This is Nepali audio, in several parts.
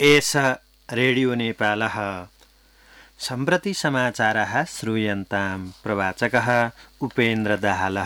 एष रेडियो नेपालः सम्प्रति समाचारः श्रूयन्तां प्रवाचकः उपेन्द्र दाहालः।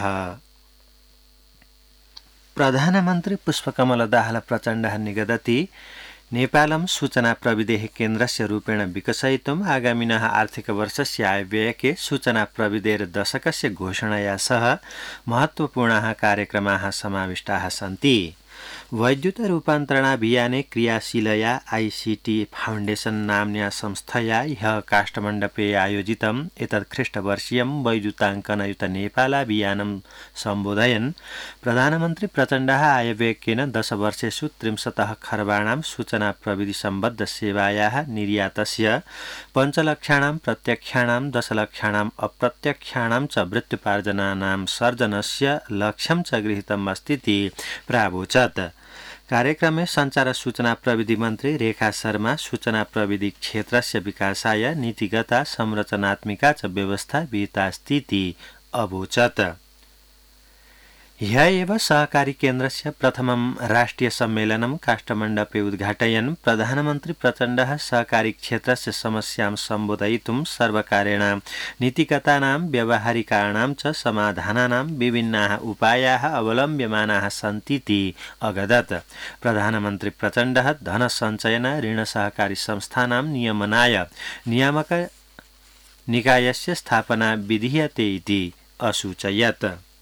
प्रधानमन्त्री पुष्पकमल दाहाल प्रचण्डः निगदति नेपालं सूचना प्रविधेः केन्द्रस्य रूपेण विकसयितुम् आगामिनः आर्थिकवर्षस्य आयव्ययके सूचना प्रविधेः दशकस्य घोषणया सह महत्त्वपूर्णाः कार्यक्रमाः समाविष्टाः सन्ति। वैद्युतरूपान्तरणाभियाने क्रियाशीलया आईसीटी फाउण्डेशन नाम्न्या संस्थया ह्यः काष्ठमण्डपे आयोजितम् एतत् ख्रीष्टवर्षीयं वैद्युताङ्कनयुत नेपालाभियानं सम्बोधयन् प्रधानमन्त्री प्रचण्डः आयव्ययकेन 10 वर्षेषु 30 खर्बाणां सूचना प्रविधिसम्बद्ध सेवायाः निर्यातस्य 5 लक्षाणां प्रत्यक्षाणां 10 लक्षाणां अप्रत्यक्षाणां च वृत्त्युपार्जनानां सर्जनस्य लक्ष्यं च गृहीतम् अस्तीति प्रावोचत्। कार्यक्रमे संचार सूचना प्रविधि मन्त्री रेखा शर्मा सूचना प्रविधि क्षेत्रस्य विकासाय नीतिगता संरचनात्मिका च व्यवस्था विहितास्तीति अवोचत्। ह्यः एव सहकारी केन्द्रस्य प्रथमं राष्ट्रिय सम्मेलनं काष्ठमण्डपे उद्घाटयन् प्रधानमन्त्री प्रचण्डः सहकारी क्षेत्रस्य समस्यां सम्बोधयितुं सर्वकारेण नीतिगतानां व्यावहारिकाणां च समाधानानां विभिन्नाः उपायाः अवलम्ब्यमानाः सन्तीति अगदत्। प्रधानमन्त्री प्रचण्डः धनसञ्चयन ऋण सहकारी संस्थानां नियमनाय नियामक निकायस्य स्थापना विधीयते इति असूचयत्।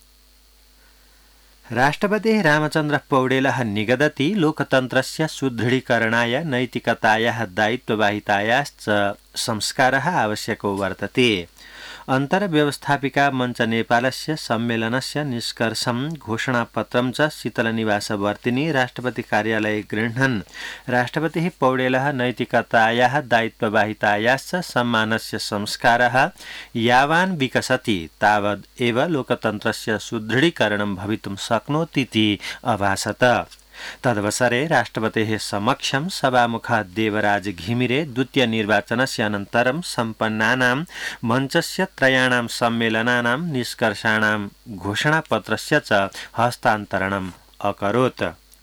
राष्ट्रपतिः रामचन्द्र पौडेलः निगदति लोकतन्त्रस्य सुदृढीकरणाय नैतिकतायाः दायित्ववाहितायाश्च संस्कारः आवश्यको वर्तते। अन्तर्व्यवस्थापिका मञ्च नेपालस्य सम्मेलनस्य निष्कर्षं घोषणापत्रं च शीतलनिवासवर्तिनी राष्ट्रपति कार्यालये गृह्णन् राष्ट्रपतिः पौडेलः नैतिकतायाः दायित्ववाहितायाश्च सम्मानस्य संस्कारः यावान् विकसति तावद् एव लोकतन्त्रस्य सुदृढीकरणं भवितुं शक्नोतीति अभासत। तदवसरे राष्ट्रपतेः समक्षं सभामुखः देवराज घिमिरे द्वितीय निर्वाचनस्य अनन्तरं सम्पन्नानां मञ्चस्य त्रयाणां सम्मेलनानां निष्कर्षाणां घोषणापत्रस्य च हस्तान्तरणम् अकरोत्।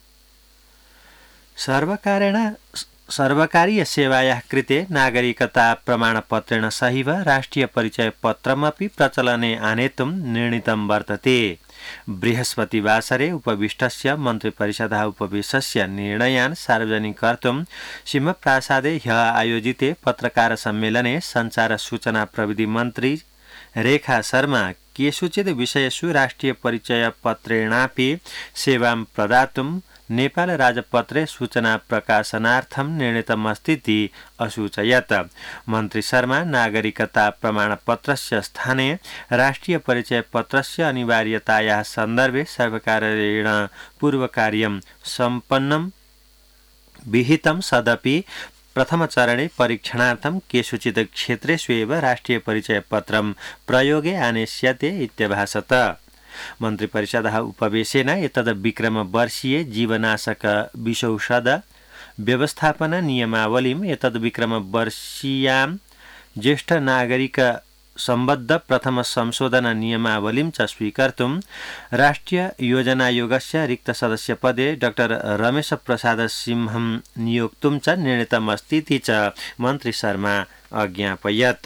सर्वकारीय सेवायाः कृते नागरिकता प्रमाणपत्रेण सहैव राष्ट्रिय परिचय पत्रमपि प्रचलने आनेतुं निर्णीतं वर्तते। बृहस्पतिवासरे उपविष्टस्य मन्त्रिपरिषदः उपवेशस्य निर्णयान् सार्वजनिक कर्तुं सिंहप्रासादे ह्यः आयोजिते पत्रकार सम्मेलने संचार सूचना प्रविधि मन्त्री रेखा शर्मा केषुचित् विषयेषु राष्ट्रिय परिचय पत्रेणापि सेवां प्रदातुं नेपाल राजपत्रे सूचना प्रकाशनार्थं निर्णीतमस्तीति असूचयत्। मन्त्री शर्मा नागरिकता प्रमाणपत्रस्य स्थाने राष्ट्रिय परिचय पत्रस्य अनिवार्यतायाः सन्दर्भे सर्वकारेण पूर्वकार्यं सम्पन्नं विहितं सदपि प्रथमचरणे परीक्षणार्थं केषुचित् क्षेत्रेषु एव राष्ट्रिय परिचय पत्रं प्रयोगे आनेष्यते इत्यभासत। मन्त्रिपरिषदः उपवेशेन एतद् विक्रमवर्षीय जीवनाशक विषौषध व्यवस्थापन नियमावलीम् एतद् विक्रमवर्षीयां ज्येष्ठ नागरिक सम्बद्ध प्रथम संशोधन नियमावलीं च स्वीकर्तुं राष्ट्रिय योजनायोगस्य रिक्तसदस्यपदे डॉक्टर रमेश प्रसाद सिंहं नियोक्तुं च निर्णीतमस्तीति च मन्त्री शर्मा अज्ञापयत्।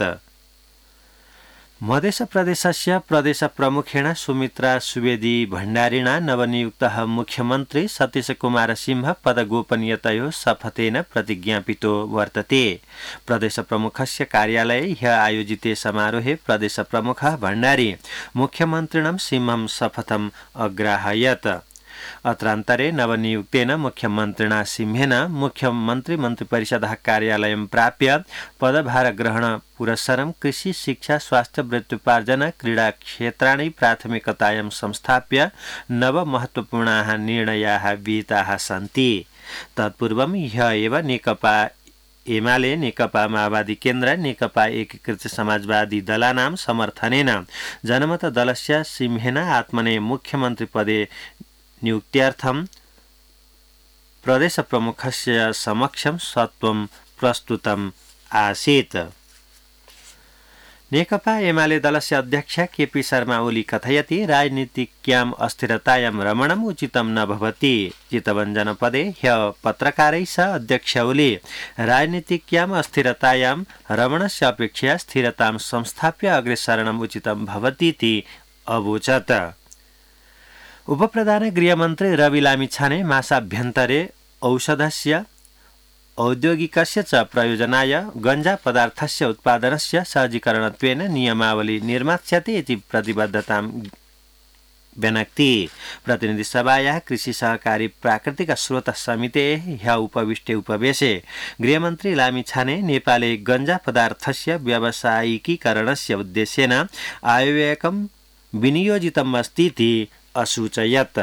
मध्यप्रदेशस्य प्रदेश प्रमुखेण सुमित्रा सुवेदी भण्डारिणा नवनियुक्तः मुख्यमन्त्री सतीश कुमार सिंह पदगोपनीयतयोः शपथेन प्रतिज्ञापितो वर्तते। प्रदेश प्रमुखस्य कार्यालये ह्यः आयोजिते समारोहे प्रदेश प्रमुखः भण्डारी मुख्यमन्त्रिणं सिंहं शपथम् अग्राहयत्। अत्रान्तरे नवनियुक्तेन मुख्यमन्त्रिणा सिंहेन मन्त्रिपरिषदः कार्यालयं प्राप्य पदभारग्रहण पुरस्सरं कृषि शिक्षा स्वास्थ्य वृत्त्युपार्जन क्रीडा क्षेत्राणि प्राथमिकतायां संस्थाप्य नव महत्त्वपूर्णाः निर्णयाः विहिताः सन्ति। तत्पूर्वं ह्यः एव नेकपा एमाले नेकपा माओवादी केन्द्र नेकपा एकीकृत समाजवादी दलानां समर्थनेन जनमत दलस्य सिंहेन आत्मने मुख्यमन्त्रिपदे नियुक्त्यर्थं प्रदेश प्रमुखस्य समक्षं सत्वं प्रस्तुतम् आसीत्। नेकपा एमाले दलस्य अध्यक्ष केपी शर्मा ओली कथयति राजनीतिक्याम् अस्थिरतायां रमणम् उचितं न भवति। चितवञ्जनपदे ह्य पत्रकारैः सह अध्यक्ष ओली राजनीतिक्याम् अस्थिरतायां रमणस्य अपेक्षया स्थिरतां संस्थाप्य अग्रे सरणम् उचितं भवति इति अवोचत्। उपप्रधान गृहमन्त्री रवि लामिछाने मासाभ्यन्तरे औषधस्य औद्योगिकस्य च प्रयोजनाय गञ्जा पदार्थस्य उत्पादनस्य सहजीकरणत्वेन नियमावली निर्मास्यते इति प्रतिबद्धतां व्यनक्ति। प्रतिनिधिसभायाः कृषि सहकारी प्राकृतिक स्रोत समितेः ह्य उपविष्टे उपवेशे गृहमन्त्री लामिछाने नेपाले गञ्जा पदार्थस्य व्यावसायिकीकरणस्य उद्देश्येन आयव्ययकं विनियोजितम् अस्ति इति असूचयत्।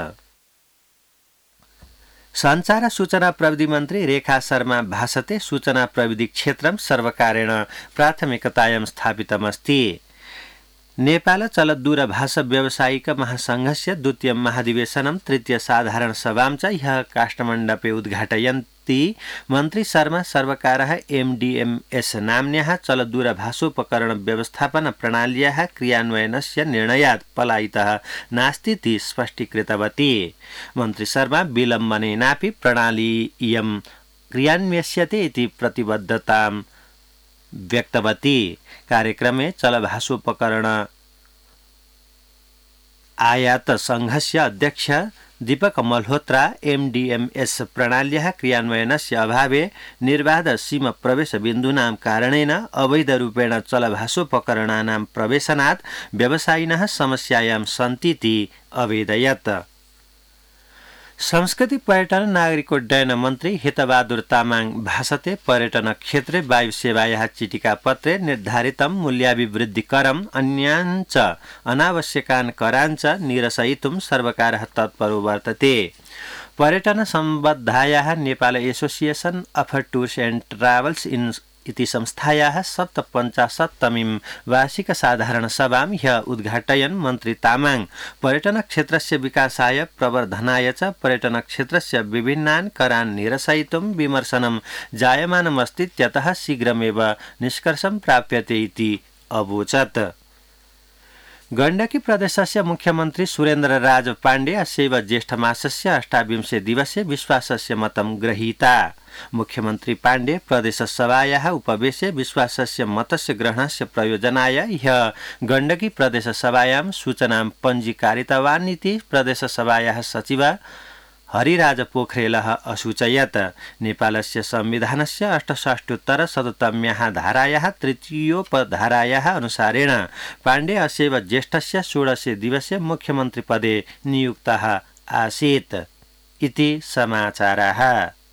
सञ्चार सूचना प्रविधि मन्त्री रेखा शर्मा भासते सूचना प्रविधि क्षेत्रं सर्वकारेण प्राथमिकतायां स्थापितमस्ति। नेपाल चलदूरभाष व्यावसायिक महासङ्घस्य द्वितीय महाधिवेशनं तृतीय साधारण सभां च ह्यः काष्ठमण्डपे उद्घाटयन्ती मन्त्री शर्मा सर्वकारः MDMS नाम्न्याः चलदूरभाषोपकरण व्यवस्थापन प्रणाल्याः क्रियान्वयनस्य निर्णयात् पलायितः नास्तीति स्पष्टीकृतवती। मन्त्री शर्मा विलम्बनेनापि प्रणालीयं क्रियान्वयस्यते इति प्रतिबद्धतां व्यक्तवती। कार्यक्रमे चलभाषोपकरण आयात संघस्य अध्यक्ष दीपक मल्होत्रा MDMS प्रणाल्याः क्रियान्वयनस्य अभावे निर्बाध सीमा प्रवेश बिन्दूनां कारणेन अवैधरूपेण चलभाषोपकरणानां प्रवेशनात् व्यवसायिनः समस्यायां सन्तीति अवेदयत्। संस्कृति पर्यटन नागरिकोड्डयन मन्त्री हितबहादुर तामाङ भासते पर्यटन क्षेत्रे वायुसेवायाः चिटिकापत्रे निर्धारितं मूल्याभिवृद्धिकरम् अन्याञ्च अनावश्यकान् कराञ्च निरसयितुं सर्वकारः तत्परो वर्तते। पर्यटन सम्बद्धायाः Nepal association of tours and travels इति संस्थायाः 57तमीं वार्षिक साधारण सभां ह्यः उद्घाटयन् मन्त्री तामाङ पर्यटन क्षेत्रस्य विकासाय प्रवर्धनाय च पर्यटन क्षेत्रस्य विभिन्नान् करान् निरसयितुं विमर्शनं जायमानमस्ति त्यतः शीघ्रमेव निष्कर्षं प्राप्यते इति अवोचत्। गण्डकी प्रदेशस्य मुख्यमन्त्री सुरेन्द्र राज पाण्डे अस्यैव ज्येष्ठमासस्य 28 दिवसे विश्वासस्य मतं गृहीता। मुख्यमन्त्री पाण्डे प्रदेशसभायाः उपवेशे विश्वासस्य मतस्य ग्रहणस्य प्रयोजनाय ह्यः गण्डकी प्रदेशसभायां सूचनां पञ्जीकारितवान् इति प्रदेशसभायाः सचिव हरिराज पोखरेलः असूचयत्। नेपालस्य संविधानस्य 68-शततम्याः धारायाः तृतीयोपधारायाः अनुसारेण पाण्डे अस्यैव ज्येष्ठस्य 16 दिवसे मुख्यमन्त्रिपदे नियुक्तः आसीत् इति समाचाराः।